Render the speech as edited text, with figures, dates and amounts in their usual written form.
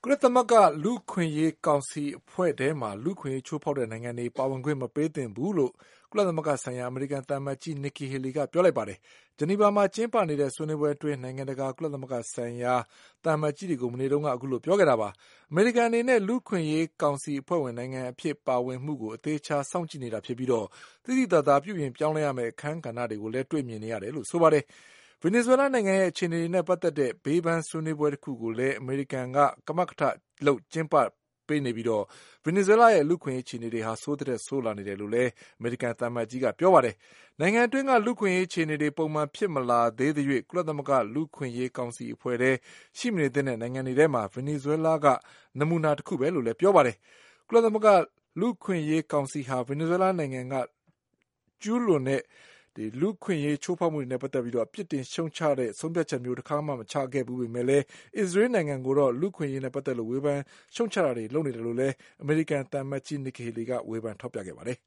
ကုလသမဂ္ဂလူ့အခွင့်အရေးကောင်စီအဖွဲ့ထဲမှာလူ့အခွင့်အရေးချိုးဖောက်တဲ့နိုင်ငံတွေပါဝင်ခွင့်မပေးသင့်ဘူးလို့ကုလသမဂ္ဂဆိုင်ရာအမေရိကန်သံအမတ်ကြီး Nikki Haley ကပြောလိုက်ပါတယ်။ ဂျနီဗာမှာကျင်းပနေတဲ့ဆွေးနွေးပွဲအတွင်းနိုင်ငံတကာကုလသမဂ္ဂဆိုင်ရာသံအမတ်ကြီးတွေကိုမနေ့တုန်းကအခုလိုပြောခဲ့တာပါ။ အမေရိကန်အနေနဲ့လူ့အခွင့်အရေးကောင်စီအဖွဲ့ဝင်နိုင်ငံအဖြစ်ပါဝင်မှုကိုအသေးချာစောင့်ကြည့်နေတာဖြစ်ပြီးသိသိသာသာပြုပြင်ပြောင်းလဲရမယ့်အခန်းကဏ္ဍတွေကိုလည်းတွေ့မြင်နေရတယ်လို့ဆိုပါတယ်။ ဗင်နီဇွဲလားနိုင်ငံရဲ့အခြေအနေတွေနဲ့ပတ်သက်တဲ့ဘေးပန်းဆွေးနွေးပွဲတခုကိုလည်းအမေရိကန်ကကမကထလုပ်ကျင်းပပေးနေပြီးဗင်နီဇွဲလားရဲ့လူ့အခွင့်အရေးအခြေအနေတွေဟာဆိုးသထက်ဆိုးလာနေတယ်လို့လည်းအမေရိကန်သံအမတ်ကြီးကပြောပါတယ်။ နိုင်ငံအတွင်းကလူ့အခွင့်အရေးအခြေအနေတွေပုံမှန်ဖြစ်မလာသေးသရွေ့ကုလသမဂ္ဂလူ့အခွင့်အရေးကောင်စီအဖွဲ့ထဲရှိမနေသင့်တဲ့နိုင်ငံတွေထဲမှာဗင်နီဇွဲလားကနမူနာတခုပဲလို့လည်းပြောပါတယ်။ ကုလသမဂ္ဂလူ့အခွင့်အရေးကောင်စီဟာဗင်နီဇွဲလားနိုင်ငံကကျူးလွန်တဲ့လူ့အခွင့်အရေးချိုးဖောက်မှုတွေနဲ့ပတ်သက်ပြီးပြစ်တင်ရှုတ်ချတဲ့ဆုံးဖြတ်ချက်မျိုးတခါမှမချခဲ့ဘူးပေမဲ့လည်းအစ္စရေးနိုင်ငံကိုတော့လူ့အခွင့်အရေးနဲ့ပတ်သက်လို့ဝေဖန်ရှုတ်ချတာတွေလုပ်နေတယ်လို့လည်းအမေရိကန်သံအမတ်ကြီး Nikki Haley ကဝေဖန်ထောက်ပြခဲ့ပါတယ်